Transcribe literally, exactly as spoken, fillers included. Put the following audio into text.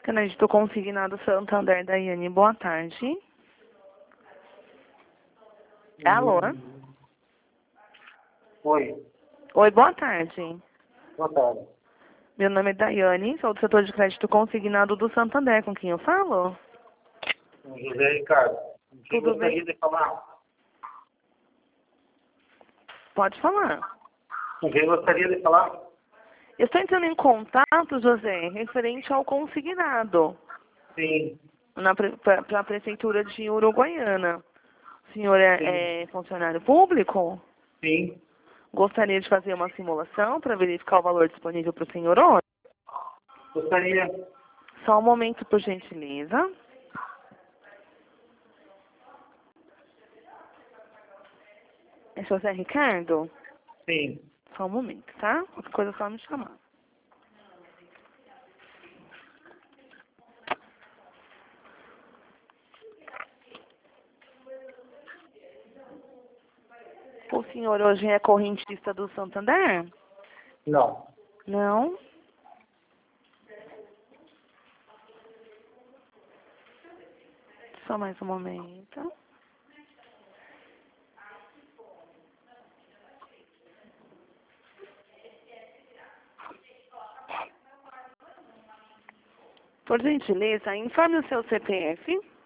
Crédito consignado Santander, Daiane, boa tarde. Alô? Oi, Oi, boa tarde. boa tarde. Meu nome é Daiane, sou do setor de crédito consignado do Santander, com quem eu falo? José Ricardo. O que Tudo gostaria bem? de falar? Pode falar. Com quem gostaria de falar? Eu estou entrando em contato, José, referente ao consignado Sim, para a Prefeitura de Uruguaiana. O senhor sim, é, é funcionário público? sim. Gostaria de fazer uma simulação para verificar o valor disponível para o senhor hoje? Gostaria. Só um momento, por gentileza. É José Ricardo? Sim. Só um momento, tá? Outra coisa é só me chamar. O senhor hoje é correntista do Santander? Não. Não? Só mais um momento. Por gentileza, informe o seu C P F.